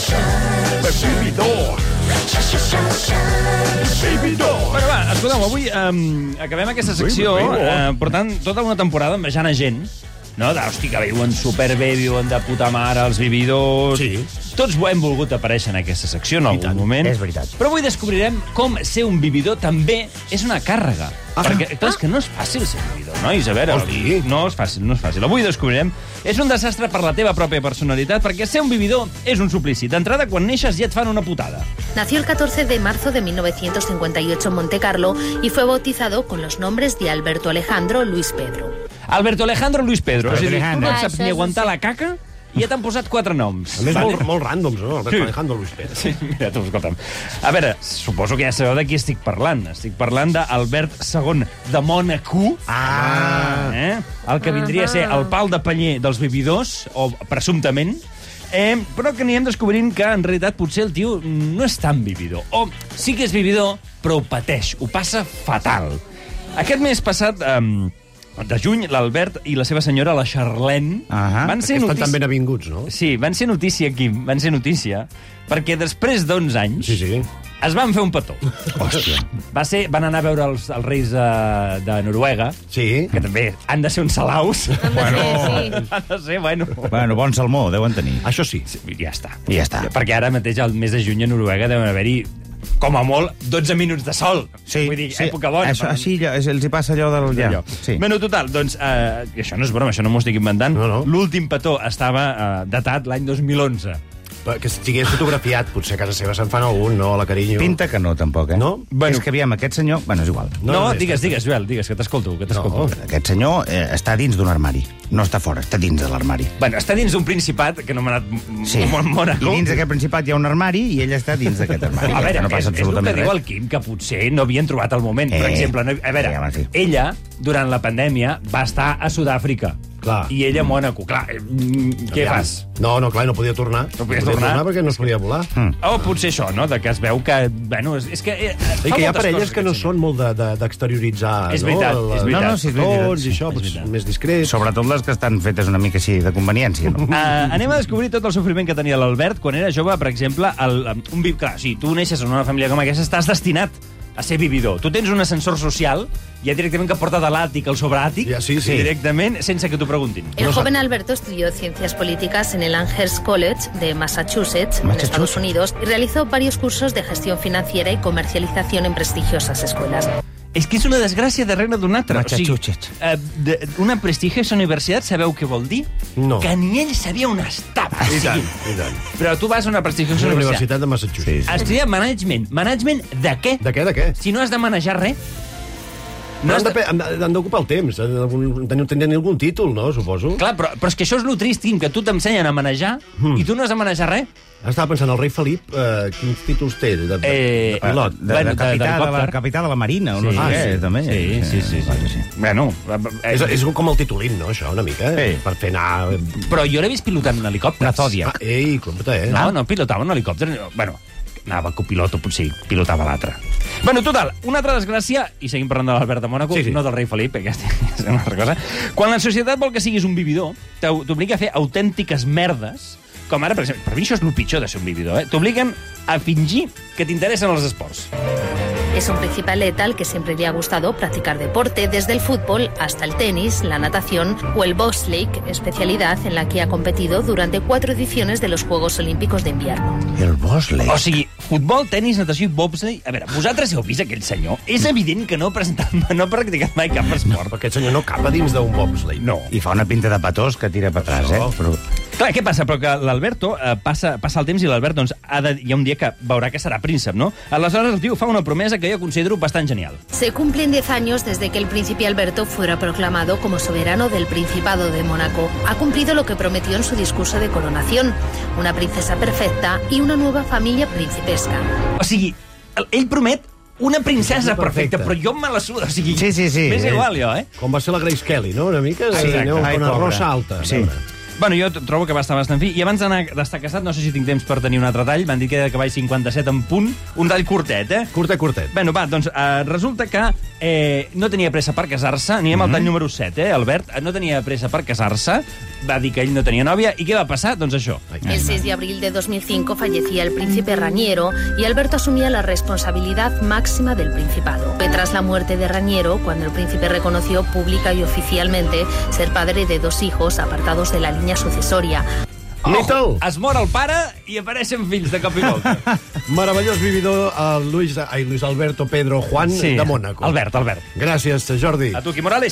Bueno, va, escolta'm, avui acabem aquesta secció portant tota una temporada envejant a gent, no? Hosti, que viuen superbé, viuen de puta mare, els vividors... Sí. Tots hem volgut aparèixer en aquesta secció en algun moment. És veritat. Però avui descobrirem com ser un vividor també és una càrrega. Perquè, clar, és que no és fàcil ser vividor, nois. A veure, no és fàcil, no és fàcil. Avui descobrirem. És un desastre per la teva pròpia personalitat, perquè ser un vividor és un suplici. D'entrada, quan neixes ja et fan una putada. Nació el 14 de marzo de 1958 en Montecarlo y fue bautizado con los nombres de Alberto Alejandro Luis Pedro. Alberto Alejandro Luis Pedro. És a dir, tu no et saps això ni és aguantar un la caca i ja t'han posat 4 noms. A més, molt ràndoms, no? Alberto Alejandro Luis Pedro. Sí, mira, tu, escolta'm. A veure, suposo que ja sabeu de qui estic parlant. Estic parlant d'Albert II de Mònaco. El que vindria a ser el pal de paller dels vividors, o presumptament, però que anirem descobrint que, en realitat, potser el tio no és tan vividor. O sí que és vividor, però ho pateix, ho passa fatal. Aquest mes passat... de juny, l'Albert i la seva senyora, la Charlene, van ser estan tan ben avinguts, no? Sí, van ser notícia, Quim, van ser notícia, perquè després d'11 anys es van fer un petó. Hòstia. Van anar a veure els reis de Noruega, que també han de ser uns salaus. Han de ser, bueno... Bueno, bon salmó, deuen tenir. Això sí. Ja està. I ja està. Perquè ara mateix, al mes de juny, a Noruega deuen haver-hi com a molt, 12 minuts de sol. Sí, vull dir, època bona. Això, així els hi passa allò del... Ja. Sí. Bueno, total, doncs, això no és broma, això no m'ho estic inventant. No. L'últim petó estava datat l'any 2011. Que estigués fotografiat, potser a casa seva se'n fan algun, no, a la carinyo. Pinta que no, tampoc, No? Bueno, és que, aviam, aquest senyor... Bueno, és igual. No, digues, Joel, digues, que t'escolto, Aquest senyor està dins d'un armari. No està fora, està dins de l'armari. Bueno, està dins d'un principat, que no m'ha anat Mònaco. I dins d'aquest principat hi ha un armari i ell està dins d'aquest armari. A veure, no passa és el que diu res. el Quim, que potser no havien trobat el moment. Per exemple, a veure, ella, durant la pandèmia, va estar a Sud-àfrica. Clar. I ella a Mònaco. Clar, què fas? No, clar, no podia tornar. No podies tornar perquè no es podia volar. O potser això, no?, de que es veu que... Bueno, és que... I que hi ha parelles que no són molt d'exterioritzar, és veritat, no? És veritat. No, sí, és veritat. I això, més discret. Sobretot les que estan fetes una mica així de conveniència, no? Anem a descobrir tot el sofriment que tenia l'Albert quan era jove, per exemple, clar, si tu neixes en una família com aquesta, estàs destinat a ser vividor. Tu tens un ascensor social, ja directament que porta de l'àtic al sobreàtic, directament, sense que t'ho preguntin. El joven Alberto estudió Ciencias Políticas en el Amherst College de Massachusetts, en Estados Unidos, y realizó varios cursos de gestión financiera y comercialización en prestigiosas escuelas. És que és una desgràcia darrere d'una altra. Massachusetts. Una prestigiosa universitat, sabeu què vol dir? No. Que ni ell sabia on estava. I tant. Però tu vas a una prestigiosa Una universitat universitat de Massachusetts. a estudiar management. Management de què? De què? Si no has de manejar res. No han d'ocupar el temps, han de tenir algun títol, no, suposo? Clar, però és que això és lo trist, Quim, que tu t'ensenyen a manejar i tu no has de manejar res. Estava pensant, el rei Felip, quins títols té? De pilot? De capità de la Marina, o no sé què, també. Sí. Bueno, És com el titulín, no, això, una mica? Per fer anar... però jo l'he vist pilotant un helicòpter. Una Zodiac. Compte, No, pilotava un helicòpter. Bueno, anava copiloto, potser pilotava l'altre. Bueno, total, una altra desgràcia, i seguim parlant de l'Albert de Mònaco, no del rei Felip, que és una altra cosa. Quan la societat vol que siguis un vividor, t'obliga a fer autèntiques merdes, com ara, per exemple, per mi això és el pitjor de ser un vividor, t'obliguen a fingir que t'interessen els esports. Es un principaleta al que siempre le ha gustado practicar deporte, desde el fútbol hasta el tenis, la natación o el bobsleigh, especialidad en la que ha competido durante 4 ediciones de los Juegos Olímpicos de Invierno. El bobsleigh. O sigui, futbol, tenis, natació i bobsleigh... A veure, vosaltres heu vist aquell senyor? És evident que no ha practicat mai cap esport. Però aquest senyor no cap a dins d'un bobsleigh. No. I fa una pinta de petós que tira per atrás, Però... Clar, què passa? Però que l'Alberto passa el temps i l'Albert doncs, hi ha un dia que veurà que serà príncep, no? Aleshores el tio fa una promesa que jo considero bastant genial. Se cumplen 10 años desde que el príncipe Alberto fuera proclamado como soberano del Principado de Mónaco. Ha cumplido lo que prometió en su discurso de coronación, una princesa perfecta y una nueva familia principesca. O sigui, ell promet una princesa perfecta, però jo me la suda. O sigui, sí. m'és igual, jo, Com va ser la Grace Kelly, no? Una mica Sí, una rosa alta. Sí. Bueno, jo trobo que va estar bastant fi. I abans d'estar casat, no sé si tinc temps per tenir un altre tall, m'han dit que he de acabar 57 en punt, un tall curtet, Curtet. Bueno, va, doncs resulta que no tenia pressa per casar-se, anirem al tall número 7, Albert, no tenia pressa per casar-se, va dir que ell no tenia nòvia, i què va passar? Doncs això. El 6 de abril de 2005 fallecía el príncipe Raniero y Alberto asumía la responsabilidad máxima del principado. Fue tras la muerte de Raniero cuando el príncipe reconoció pública y oficialmente ser padre de 2 hijos apartados de la línea sucesoria. Nítol! Es mor el pare i apareixen fills de cop i volta. Meravellós vividor, Luis Alberto Pedro Juan de Mónaco. Albert. Gràcies, Jordi. A tu, Qui Morales.